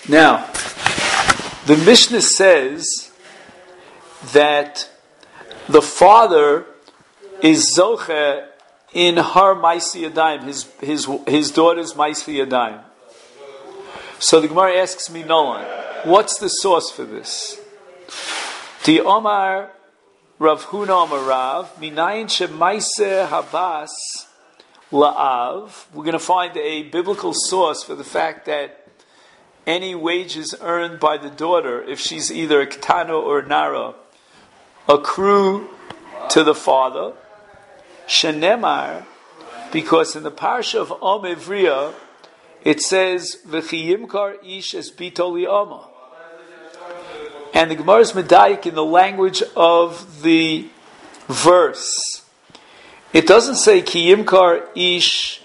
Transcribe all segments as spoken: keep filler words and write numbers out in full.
Now, the Mishnah says that the father is zoche in her Maisi Yadayim, his his his daughter's Maisi Yadayim. So the Gemara asks me, Nolan, what's the source for this? Di Omar Rav Huna Omar Rav Minayin Shemaise Habas La'av. We're going to find a biblical source for the fact that any wages earned by the daughter, if she's either a ketana or a nara, accrue to the father. Shenemar, because in the parsha of Om Ivriya, it says, V'chiyimkar ish es bito li'ama. And the Gemara is medayik in the language of the verse. It doesn't say Kiyimkar ish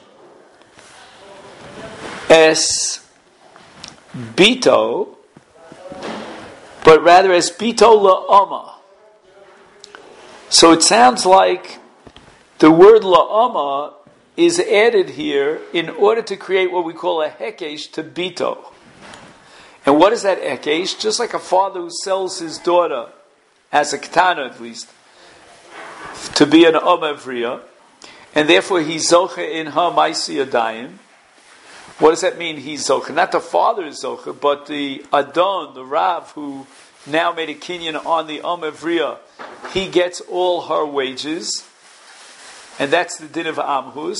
es bito, but rather as bito la'ama. So it sounds like the word la'ama is added here in order to create what we call a hekesh to bito. And what is that hekesh? Just like a father who sells his daughter, as a ketana at least, to be an Om Evriya, and therefore he's zoche in her Maisi Yadayim. What does that mean, he's zoche? Not the father is zoche, but the Adon, the Rav, who now made a kinyan on the Om Evriya, he gets all her wages, and that's the din of Amhus.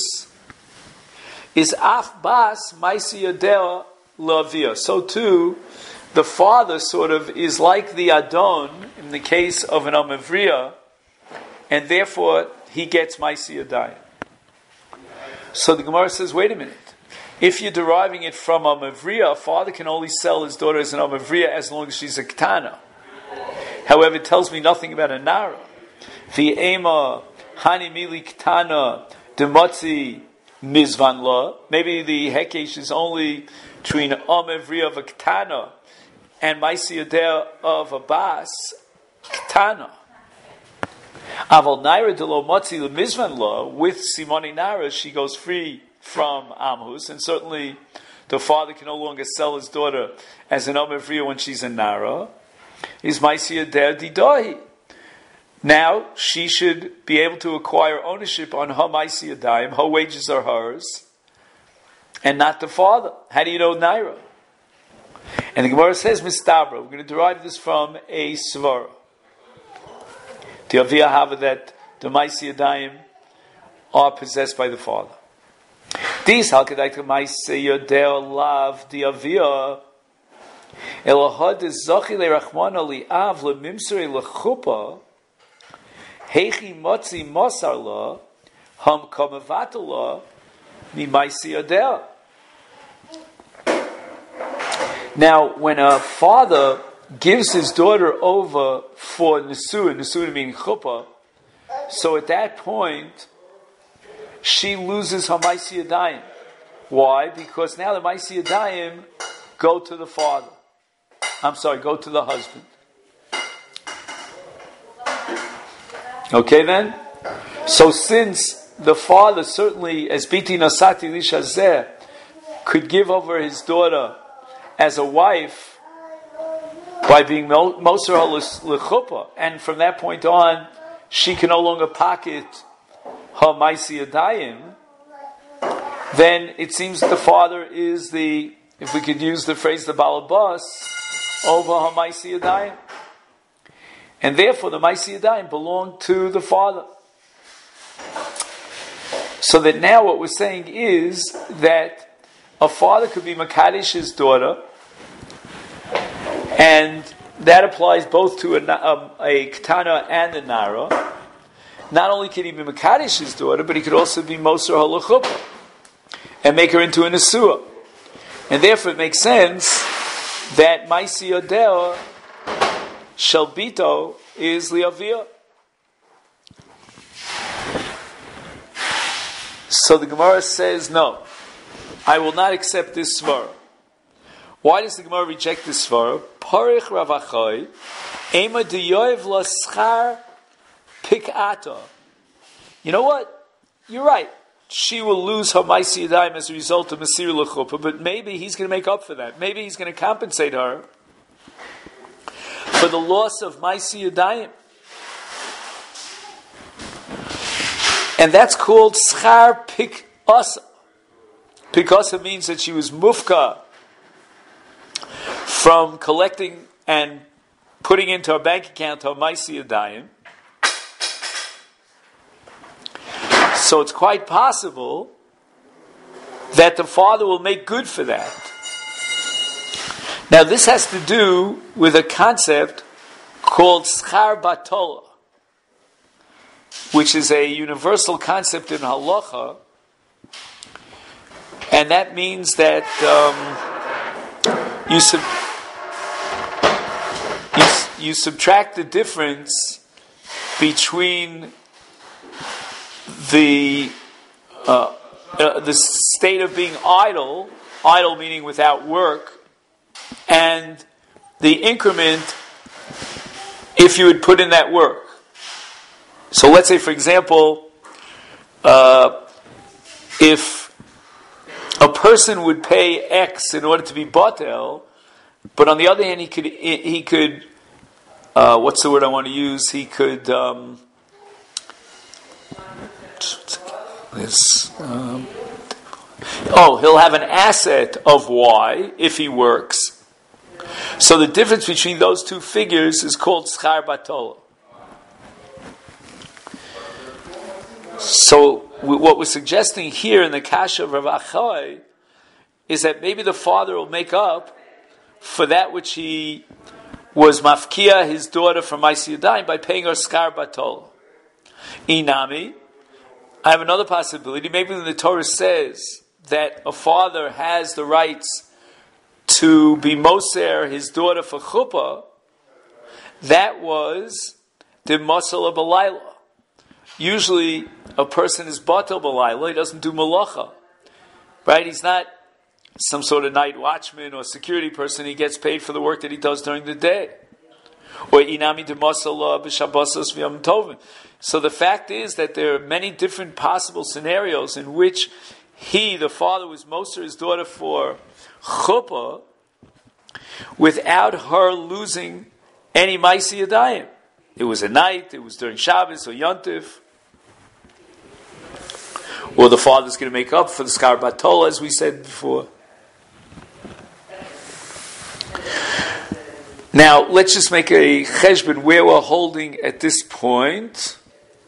Is Af Bas Maisi Yadeh Lavia. So too, the father sort of is like the Adon in the case of an Om Evriya, and therefore he gets Maisi Yadayim. So the Gemara says, wait a minute. If you're deriving it from Om Evriya, a father can only sell his daughter as an Om Evriya as long as she's a ketana. However, it tells me nothing about a nara. V'ema hani mili ketana demotzi mizvan la. Maybe the hekesh is only between Om Evriya of a ketana and Maisi Yadeh of a bas ketana. Aval naira de lo motzi le mizvan la, with simoni nara she goes free from Amhus, and certainly the father can no longer sell his daughter as an Om Evriya when she's a nara. Is Maisi Yadeh didahi. Now she should be able to acquire ownership on her Maisi Yadayim. Her wages are hers, and not the father. How do you know naira? And the Gemara says mistabra. We're going to derive this from a svara. The aviyah have that the Maisi Yadayim are possessed by the father. These halkadai to Maisi Yadeh lav the aviyah elahad is zachi lerachmana li'av lemimsuri lechupa heichi motzi mosar la ham kamavatala mi Maisi Yadeh. Now, when a father gives his daughter over for Nesuah, Nesuah meaning chuppah, so at that point, she loses her Maisi Yadayim. Why? Because now the Maisi Yadayim go to the father. I'm sorry, go to the husband. Okay then? So since the father certainly, as Biti Nasati Lishazeh, could give over his daughter as a wife by being Moser L'chuppah, and from that point on, she can no longer pocket her Maisi Yadayim, then it seems that the father is the, if we could use the phrase, the Balabas, over her Maisi Yadayim. And therefore the Maisi Yadayim belong to the father. So that now what we're saying is that a father could be Makadish his daughter, and that applies both to a, a, a Ketana and a Nara. Not only can he be Makadish his daughter, but he could also be Moser Halachuppah and make her into a Nesuah. And therefore it makes sense that Maisi Yadeh Shalbito is Liaviyah. So the Gemara says, no, I will not accept this svara. Why does the Gemara reject this svara? Parich Ravachai, Ema Diyoev Laschar Pikata. You know what? You're right. she will lose her Maisi Yadayim as a result of Masir L'Chuppah, but maybe he's going to make up for that. Maybe he's going to compensate her for the loss of Maisi Yadayim. And that's called Schar Pikasa. Pikasa means that she was mufka from collecting and putting into her bank account her Maisi Yadayim. So it's quite possible that the father will make good for that. Now this has to do with a concept called Schar Batola, which is a universal concept in halacha, and that means that um, you, sub- you, you subtract the difference between the uh, uh, the state of being idle, idle meaning without work, and the increment if you would put in that work. So let's say, for example, uh, if a person would pay X in order to be batel, but on the other hand, he could he could uh, what's the word I want to use? He could. Um, This, um, oh, he'll have an asset of Y if he works. So the difference between those two figures is called Schar Batola. So what we're suggesting here in the Kasha of Rav Achai is that maybe the father will make up for that which he was mafkia his daughter from Maisi Yadayim by paying her Schar Batola. Inami, I have another possibility. Maybe when the Torah says that a father has the rights to be moser his daughter for chuppah, that was the masala b'layla. Usually, a person is batel b'layla; he doesn't do malacha, right? He's not some sort of night watchman or security person. He gets paid for the work that he does during the day. Or inami de masala b'shabbasos v'yom tovim. So the fact is that there are many different possible scenarios in which he, the father, was moser his daughter for chuppah without her losing any Maisi Yadayim. It was a night, it was during Shabbos or Yontif. Or the father's going to make up for the Schar Batola, as we said before. Now, let's just make a cheshbon where we're holding at this point.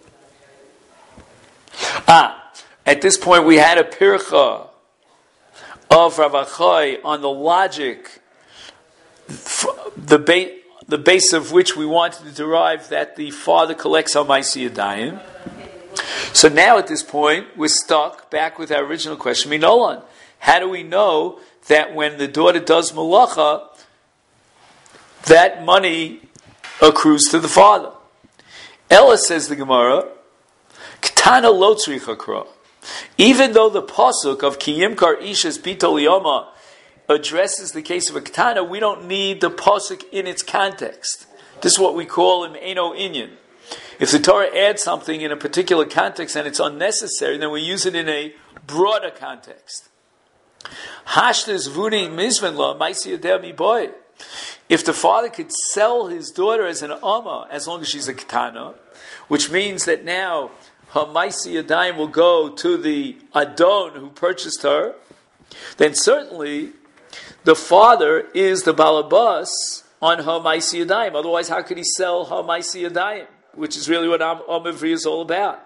Ah, at this point we had a pircha of Rav Achai on the logic, the, ba- the base of which we wanted to derive that the father collects on Maisi Yadayim. So now at this point we're stuck back with our original question. Minolan, how do we know that when the daughter does malacha, that money accrues to the father? Ella, says the Gemara, Ketana lo tzrich hakra. Even though the pasuk of Ki Yimkar Ishes Bitol Yoma addresses the case of a ketana, we don't need the pasuk in its context. This is what we call an Eino Inyan. If the Torah adds something in a particular context and it's unnecessary, then we use it in a broader context. Hashtes vuni mizven la maisi yadeh mi boy. If the father could sell his daughter as an amma, as long as she's a ketana, which means that now her Maisi Yadayim will go to the Adon who purchased her, then certainly the father is the Balabas on her Maisi Yadayim. Otherwise, how could he sell her Maisi Yadayim? Which is really what Am Amivri is all about.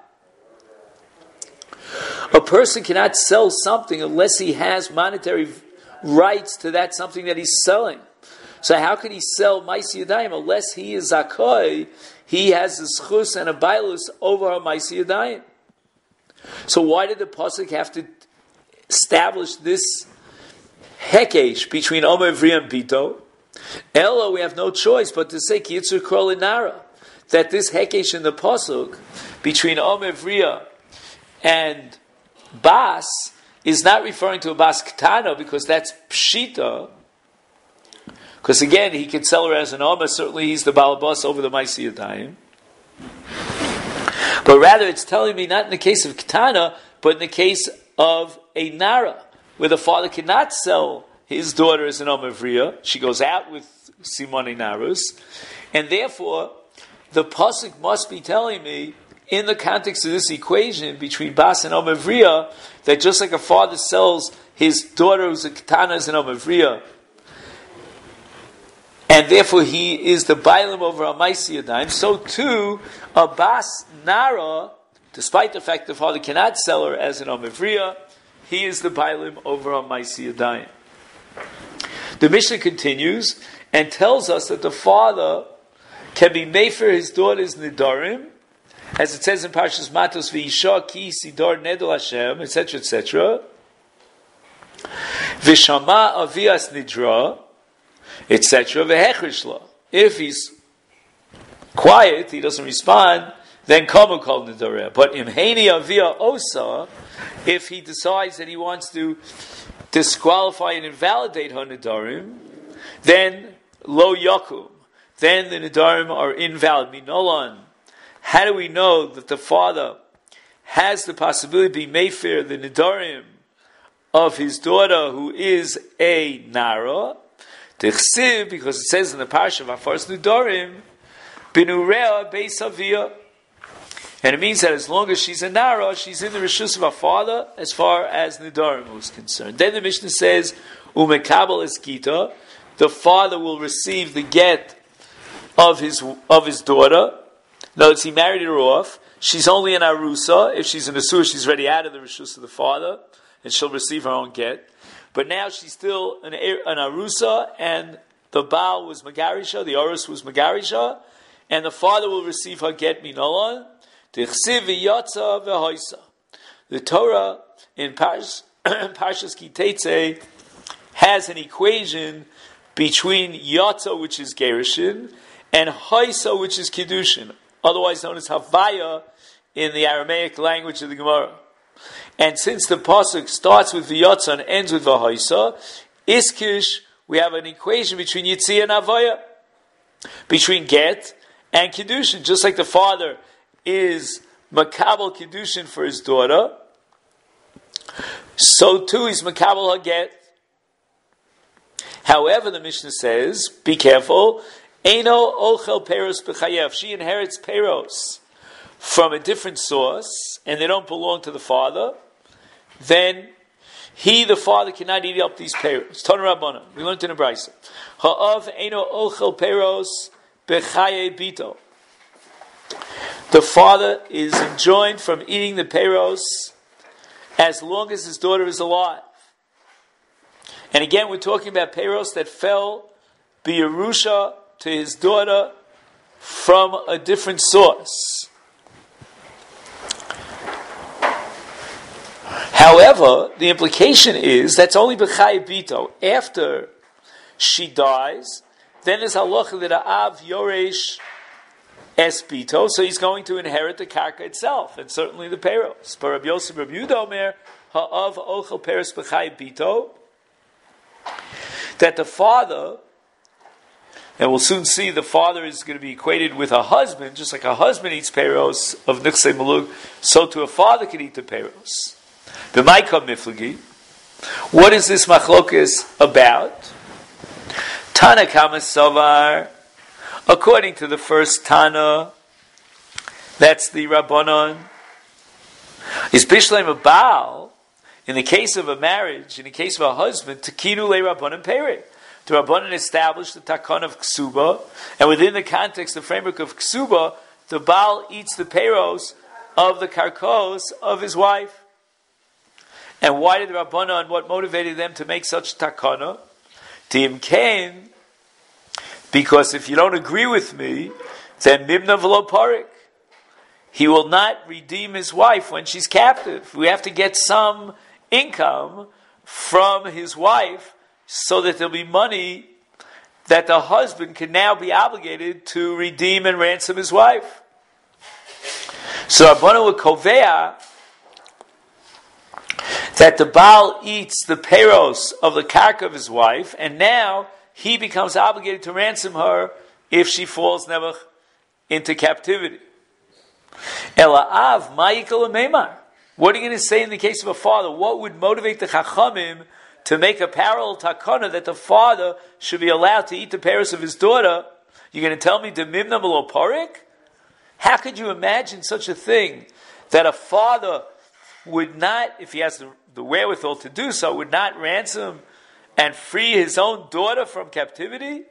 A person cannot sell something unless he has monetary rights to that something that he's selling. So how could he sell Maisi Yadayim unless he is Zakoi? He has a schus and a bailus over her Maisi Yadayim. So why did the pasuk have to establish this hekesh between Omer Vri and Bito? Ella, we have no choice but to say Ki Yitzur Krol Inara, that this hekesh in the pasuk between Omer Vri and Bas is not referring to a Bas Ketana because that's Pshita. Because again, he could sell her as an Omer, certainly he's the Balabas over the Maisi Yadayim. But rather it's telling me not in the case of Ketana, But in the case of a Nara, where the father cannot sell his daughter as an Omavriya, she goes out with Simone Narus, and therefore the pasuk must be telling me, in the context of this equation between Bas and Omavriya, that just like a father sells his daughter who's a Ketana as an Omavriya, and therefore he is the Bailam over a Maisi Yadayim, so too a Bas Nara, despite the fact the father cannot sell her as an Omavriya, he is the Bailam over a Maisi Yadayim. The Mishnah continues and tells us that the father can be made for his daughter's Nidarim, as it says in Parshas Matos, V'isha ki sidor nedol Hashem, et cetera, et cetera. V'shama avias nidra, et cetera. V'hechrishla. If he's quiet, he doesn't respond, then kamu kol nidareh. But imheini avia osa, if he decides that he wants to disqualify and invalidate her nidarim, then lo yakum. Then the nidarim are invalid. Minolan. How do we know that the father has the possibility to be mefer the nidarim of his daughter who is a nara? Tichsiv, because it says in the parsha of Afaras Nidarim, binurea beis avia. And it means that as long as she's a nara, she's in the rishus of her father as far as nidarim is concerned. Then the Mishnah says, umekabel es gita, the father will receive the get of his of his daughter. In other words, he married her off. She's only an arusa. If she's an asur, she's already out of the rishus of the father, and she'll receive her own get. But now she's still an, an arusa, and the baal was magarisha, the orus was magarisha, and the father will receive her get minolan. Tichsiv v'yatza v'hoisa. The Torah in Parshas Kitetze has an equation between yatza, which is gerushin, and hoisa, which is kiddushin, otherwise known as havaya in the Aramaic language of the Gemara. And since the pasuk starts with v'yatza and ends with v'hoisa, iskish, we have an equation between yitzia and havaya, between get and kiddushin. Just like the father is makabel kiddushin for his daughter, so too is makabel her get. However, the Mishnah says, be careful, Eino ochel peros b'chayev. She inherits peros from a different source, and they don't belong to the father, then he, the father, cannot eat up these peros. Ton Rabbana. We learned in a brayso. Ha'av eino ochel peros b'chaye bito. The father is enjoined from eating the peros as long as his daughter is alive. And again, we're talking about peros that fell b'yerusha to his daughter from a different source. However, the implication is that's only b'chai bito. After she dies, then there's halacha that av yoresh es bito, so he's going to inherit the karka itself, and certainly the peros. But Rabbi Yosef Rabbi Yehuda Omer ha'av ochel peros b'chai bito, that the father, and we'll soon see the father is going to be equated with a husband, just like a husband eats peros of nichsei malug, so too a father can eat the peros. B'maika miflagi. What is this machlokas about? Tana kama savar. According to the first Tana, that's the Rabbanon, is Bishleim a Baal, in the case of a marriage, in the case of a husband, Tekinu le Rabbanon Peri. The Rabbanon established the Takon of Ksuba, and within the context, the framework of Ksuba, the Baal eats the peros of the karkos of his wife. And why did the Rabbanon, what motivated them to make such Takana? Tim Kain, because if you don't agree with me, then Mimna v'lo parik. He will not redeem his wife when she's captive. We have to get some income from his wife so that there'll be money that the husband can now be obligated to redeem and ransom his wife. So Rabbanu Kovea that the Baal eats the peros of the karka of his wife, and now he becomes obligated to ransom her if she falls never into captivity. Ela'av ma'ikal meimar. What are you going to say in the case of a father? What would motivate the Chachamim to make a parallel takana that the father should be allowed to eat the parents of his daughter? You're going to tell me the mimna below parik? How could you imagine such a thing, that a father would not, if he has the, the wherewithal to do so, would not ransom and free his own daughter from captivity?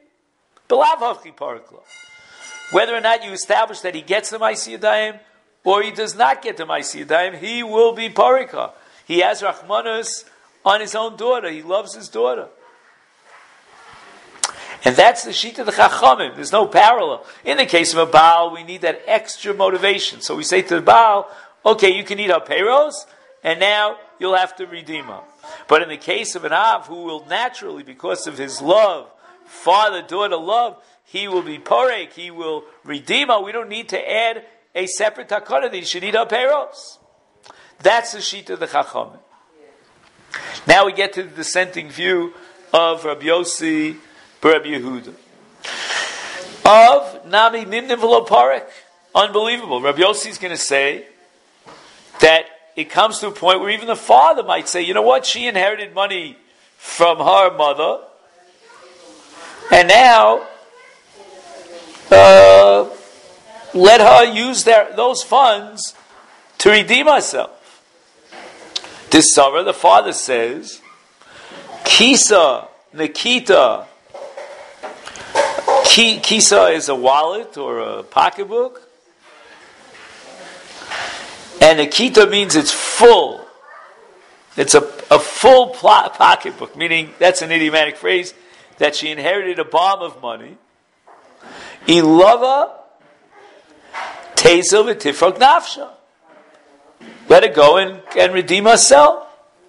Whether or not you establish that he gets the Ma'aseh Yadayim or he does not get the Ma'aseh Yadayim, he will be parika. He has Rachmanus on his own daughter. He loves his daughter. And that's the sheet of the Chachamim. There's no parallel. In the case of a Baal, we need that extra motivation. So we say to the Baal, okay, you can eat our payros, and now you'll have to redeem her. But in the case of an Av, who will naturally, because of his love, father-daughter love, he will be porek, he will redeem her. We don't need to add a separate takana that he should eat our payros. That's the sheet of the Chachamim. Now we get to the dissenting view of Rabbi Yossi Rabbi Yehuda. Of Nami Mimnim V'lo Parek. Unbelievable. Rabbi Yossi is going to say that it comes to a point where even the father might say, you know what, she inherited money from her mother, and now uh, let her use their, those funds to redeem herself. This Sarah, the father says, Kisa, Nikita. Kisa is a wallet or a pocketbook. And Nikita means it's full. It's a, a full pl- pocketbook, meaning that's an idiomatic phrase, that she inherited a bomb of money. Ilava tezel v'tifrog nafsha. Let her go and, and redeem herself.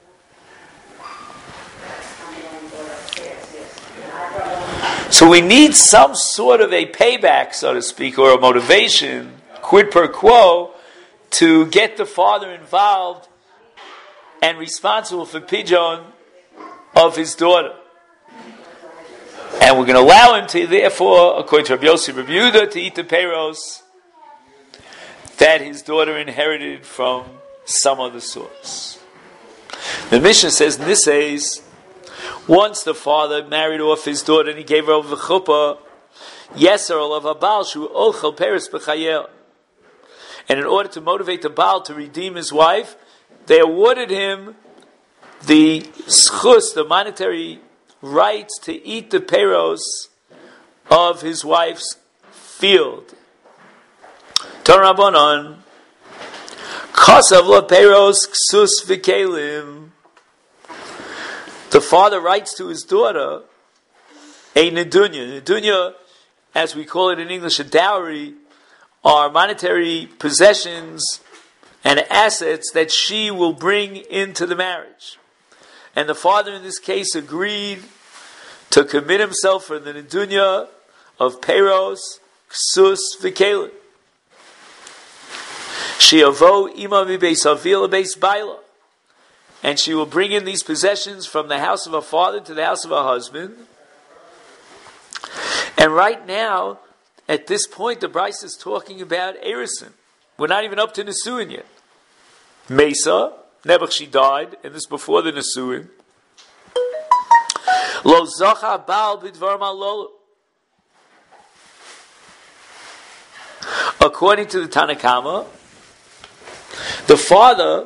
So we need some sort of a payback, so to speak, or a motivation, quid pro quo, to get the father involved and responsible for pidyon of his daughter. And we're going to allow him to, therefore, according to Rabbi Yossi Rabbi Yehuda, to eat the peiros that his daughter inherited from some other source. The Mishnah says in this case, once the father married off his daughter and he gave her over the chuppah, yeser olav habal shu ochel peres b'chayel. And in order to motivate the Baal to redeem his wife, they awarded him the schus, the monetary rights to eat the peiros of his wife's field. Torah Rabbanon, Kosav lo peiros ksus v'kelim. The father writes to his daughter a nedunya. Nedunya, as we call it in English, a dowry, are monetary possessions and assets that she will bring into the marriage. And the father in this case agreed to commit himself for the nedunya of peiros, ksus, v'kelim. She'avo ima mibeis avil beis baila. And she will bring in these possessions from the house of her father to the house of her husband. And right now, at this point, the Bryce is talking about Erison. We're not even up to Nesuin yet. Mesa, Nebuch, she died, and this before the Nesuin. Lo zacha bal bidvar malolo. According to the Tanakama, the father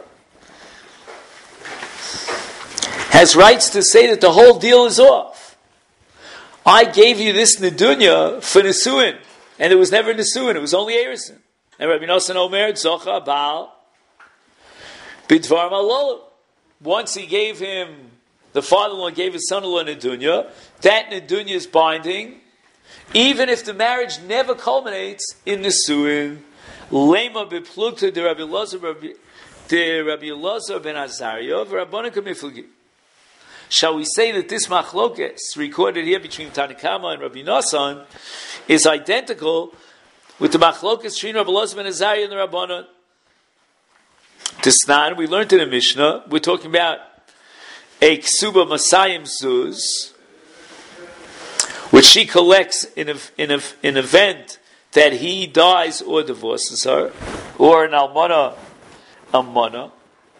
has rights to say that the whole deal is off. I gave you this nedunya for Nesuin, and it was never Nesuin, it was only Erison. And Rabbi Nosson Omer, Zocha Baal Bidvar Malolo. Once he gave him, the father-in-law gave his son-in-law nedunya, that nedunya is binding, even if the marriage never culminates in Nesuin. Lema beplugta de Rabbi Elazar de Rabbi Elazar ben Azariah v'Rabbanan kamiflagi. Shall we say that this machlokes recorded here between Tanakama and Rabbi Nosson is identical with the machlokes between Rabbi Elazar ben Azariah and the Rabbanan? Tisnan, we learned in the Mishnah, we're talking about a ksuba masayim zuz, which she collects in a, in a, in an event that he dies or divorces her, or an almana, almana.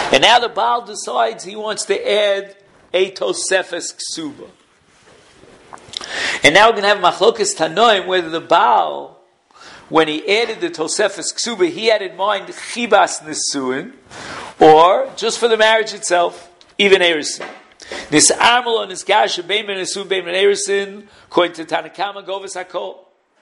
And now the Baal decides he wants to add a Tosefes Ksuba. And now we're going to have Machlokas Tanoim, whether the Baal, when he added the Tosefes Ksuba, he had in mind Chibas Nesuin, or just for the marriage itself, even Erisin. This Armel on his Gasha, Bein Ben Nesuin, Bein Ben Erisin, according to Tanakama, Govas HaKol.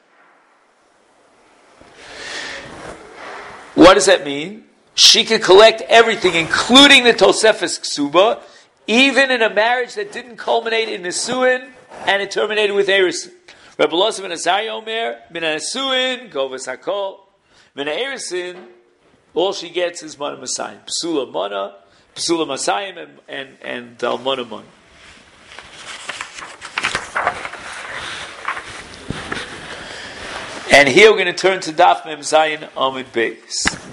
What does that mean? She could collect everything, including the Tosefes Ksuba, even in a marriage that didn't culminate in Nesuin, and it terminated with Erisin. Rebbe Elazar ben Azariah Omer, Min Nesuin, Govas HaKol. Min Erisin, all she gets is Mana Masayim. Psula Mana, Psula Masayim, and, and, and Dalmana Mana. And here we're going to turn to Daf Mem Zayin Amud Beis.